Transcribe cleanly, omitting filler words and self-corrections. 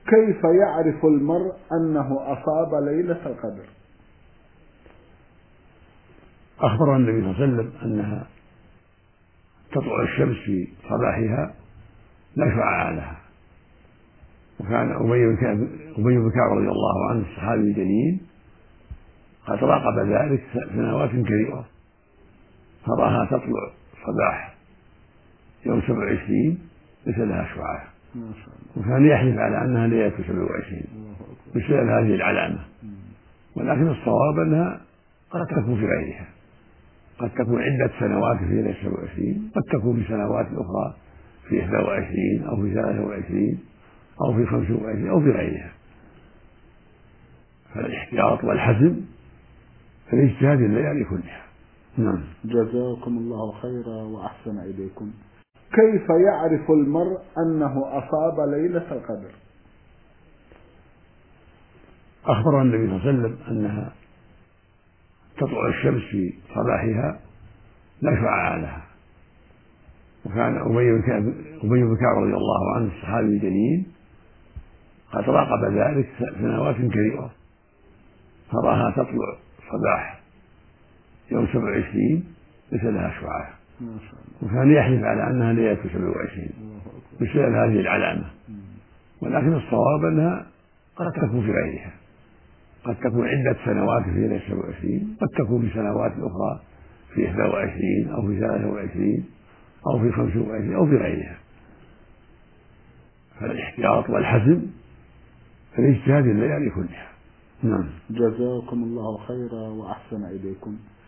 كيف يعرف المرء أنه أصاب ليلة القدر؟ أخبر النبي صلى الله عليه وسلم أنها تطلع الشمس في صباحها لا شعاع لها، وكان أبي بن كعب رضي الله عنه الصحابي الجليل قد راقب ذلك سنوات كثيرة، فرآها تطلع صباح يوم 27 ليس لها شعاع، وكان يحلف على أنها ليلة 27 بسبب هذه العلامة. ولكن الصواب أنها قد تكون في غيرها، قد تكون عدة سنوات في ليلة 27، قد تكون في سنوات أخرى في 21 أو في 23 أو في 25 أو في غيرها. فالاحتياط والحزم في الاجتهاد الليالي كلها. نعم. جزاكم الله خيرا وأحسن إليكم. كيف يعرف المرء أنه أصاب ليلة القدر؟ أخبر النبي صلى الله عليه وسلم أنها تطلع الشمس في صباحها لا شعاع لها، وكان أبي بن كعب رضي الله عنه الصحابي الجليل قد راقب ذلك سنوات كثيرة، فرآها تطلع صباح يوم 27 ليس لها شعاع، وكان يحلف على أنها ليلة 27 بسبب هذه العلامة. ولكن الصواب أنها قد تكون في غيرها، قد تكون عدة سنوات في ليلة 27، قد تكون في سنوات أخرى في 21 أو في 23 أو في 25 أو في غيرها. فالاحتياط والحزم في الاجتهاد الليالي كلها. نعم. جزاكم الله خيرا وأحسن إليكم.